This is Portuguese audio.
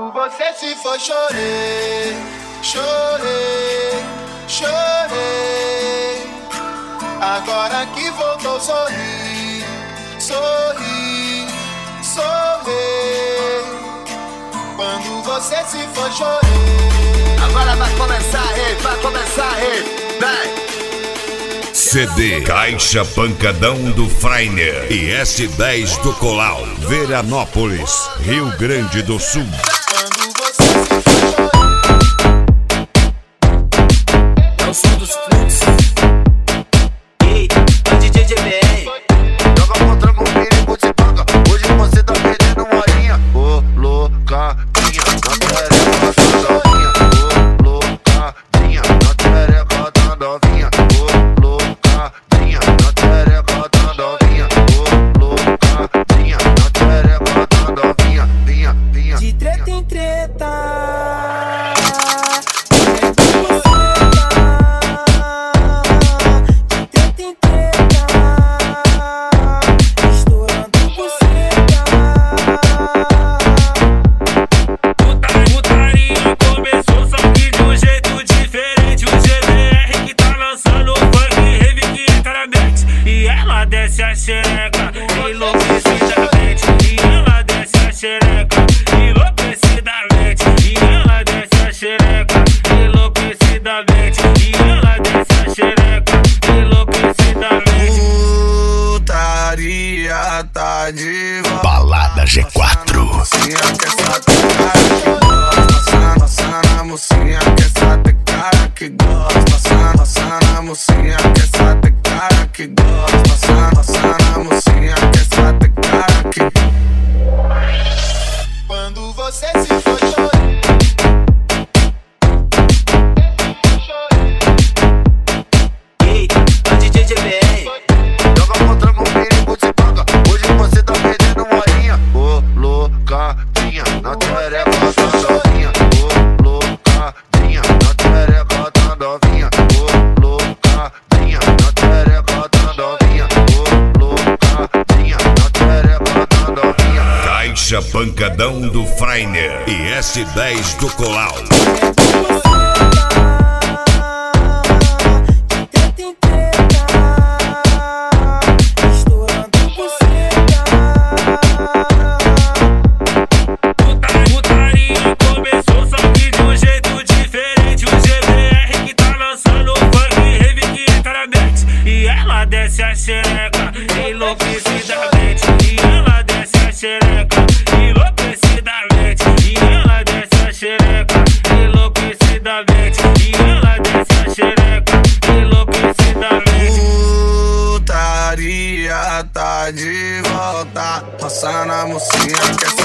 Quando você se foi, chorei, chorei, chorei. Agora que voltou, sorri, sorri, sorri. Quando você se foi, chorei. Agora vai começar a rede, vai começar a rede. Vem! CD Caixa Pancadão do Freiner e S10 do Colau, Veranópolis, Rio Grande do Sul. Quando você se foi, chorei. É o som dos fluxos. Ei, é o DJ GBR. Joga contra com o perigo de paga. Hoje você tá perdendo uma horinha. Ô, loucadinha, na tereca da novinha. Ô, loucadinha, na tereca da novinha. Ô, loucadinha, na tereca da novinha. Ô, loucadinha, na tereca da novinha. Vinha, vinha. De treta em treta. Desce a xereca enlouquecidamente. E ela desce a xereca enlouquecidamente. E ela desce a xereca enlouquecidamente. E ela desce a xereca enlouquecidamente. Putaria tá de volta. Balada G4. Mocinha que essa cara que gosta. Passando a mocinha que essa cara que gosta. Passando a mocinha que essa cara que gosta. Passando a mocinha que essa cara que. Quando você se foi, chorei. Ei, é o DJ GBR. Joga contra com perigo de paga. Hoje você tá perdendo uma horinha. Ô, loucadinha, na tereca da novinha. Ô, loucadinha, na tereca da novinha. Ô, loucadinha, na tereca da novinha. Ô, loucadinha, na tereca da novinha. Caixa Pancadão do Freiner e S10 do Colau. Putaria começou, só que de um jeito diferente. O GBR que tá lançando funk rave que entra na mente. E ela desce a xereca enlouquecidamente. E ela desce a xereca enlouquecidamente. E ela desce a xereca enlouquecidamente. E ela desce a xereca enlouquecidamente. Putaria tá de volta. Passando a mocinha que